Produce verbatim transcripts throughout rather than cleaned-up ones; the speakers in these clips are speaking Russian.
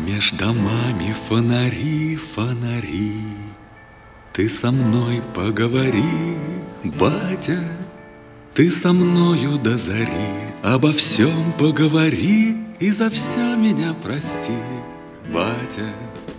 Меж домами фонари, фонари, ты со мной поговори, батя. Ты со мною до зари, обо всем поговори и за все меня прости, батя.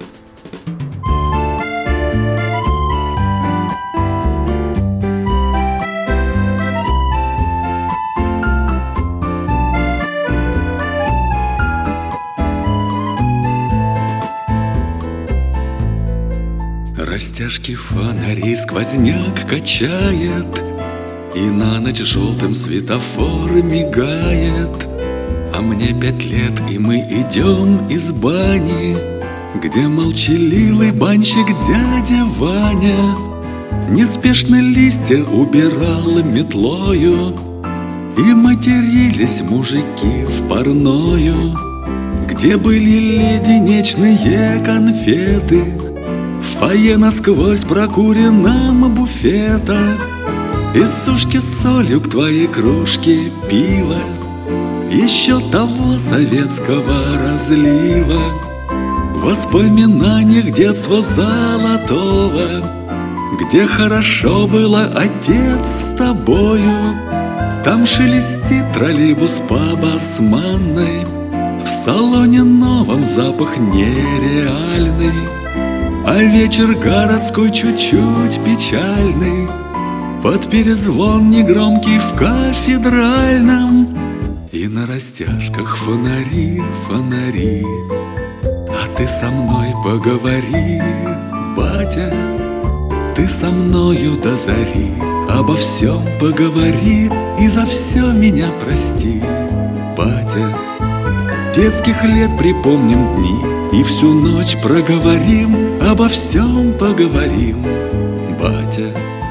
Растяжки фонарей сквозняк качает, и на ночь желтым светофор мигает. А мне пять лет, и мы идем из бани, где молчаливый банщик дядя Ваня неспешно листья убирал метлою, и матерились мужики в парною, где были леденечные конфеты в фойе насквозь прокуренном буфета. Из сушки с солью к твоей кружке пива, еще того советского разлива, в воспоминаниях детства золотого, где хорошо было, отец, с тобою. Там шелестит троллейбус по Басманной, в салоне новом запах нереальный, а вечер городской чуть-чуть печальный, под перезвон негромкий в кафедральном, и на растяжках фонари, фонари. А ты со мной поговори, батя. Ты со мною до зари, обо всем поговори и за все меня прости, батя. Детских лет припомним дни и всю ночь проговорим, обо всем поговорим, батя.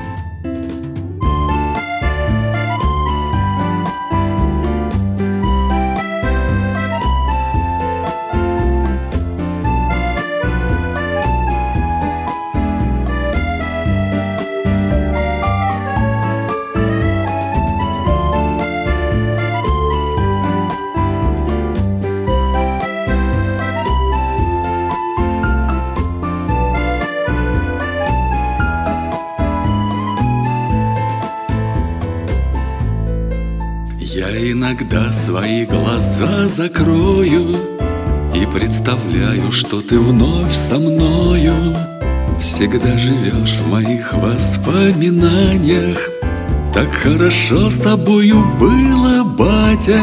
Я иногда свои глаза закрою и представляю, что ты вновь со мною всегда живешь в моих воспоминаниях. Так хорошо с тобою было, батя.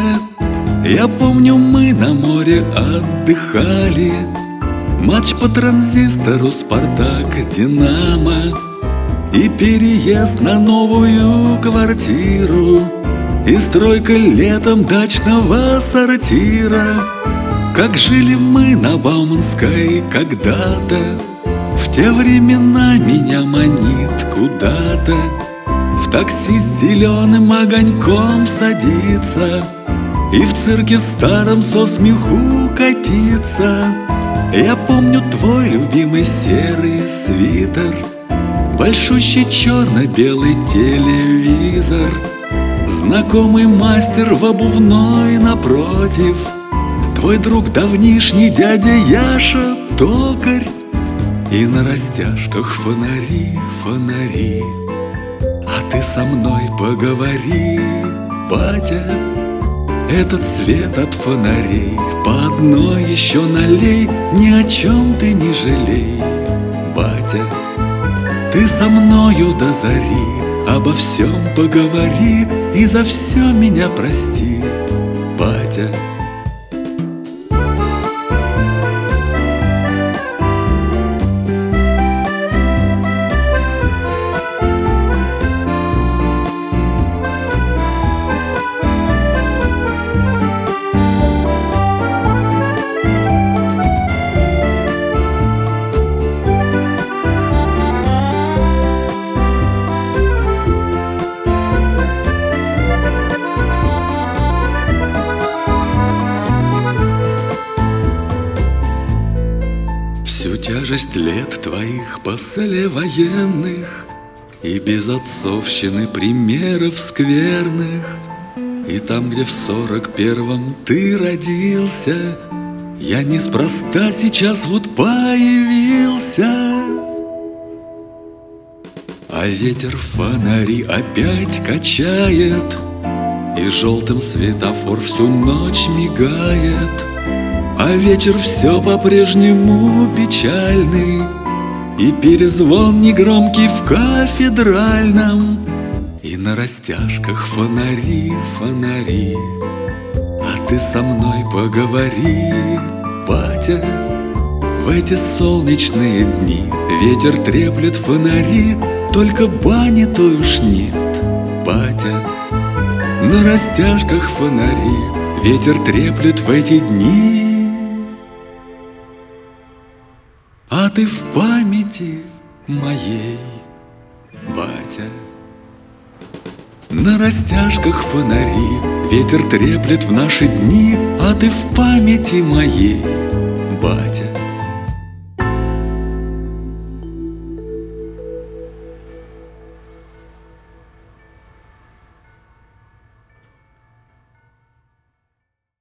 Я помню, мы на море отдыхали, матч по транзистору «Спартак», «Динамо» и переезд на новую квартиру, и стройка летом дачного сортира. Как жили мы на Бауманской когда-то, в те времена меня манит куда-то в такси с зеленым огоньком садиться и в цирке старом со смеху катиться. Я помню твой любимый серый свитер, большущий черно-белый телевизор, знакомый мастер в обувной напротив, твой друг давнишний дядя Яша токарь. И на растяжках фонари, фонари. А ты со мной поговори, батя. Этот свет от фонарей по одной еще налей, ни о чем ты не жалей, батя. Ты со мною до зари, обо всем поговори и за все меня прости, батя. Всю тяжесть лет твоих послевоенных и безотцовщины примеров скверных, и там, где в сорок первом ты родился, Я неспроста сейчас вот появился, а ветер фонари опять качает, и желтым светофор всю ночь мигает. А вечер все по-прежнему печальный, и перезвон негромкий в кафедральном, и на растяжках фонари, фонари. А ты со мной поговори, батя. В эти солнечные дни ветер треплет фонари, только бани той уж нет, батя. На растяжках фонари ветер треплет в эти дни. А ты в памяти моей, батя. На растяжках фонари ветер треплет в наши дни, а ты в памяти моей, батя.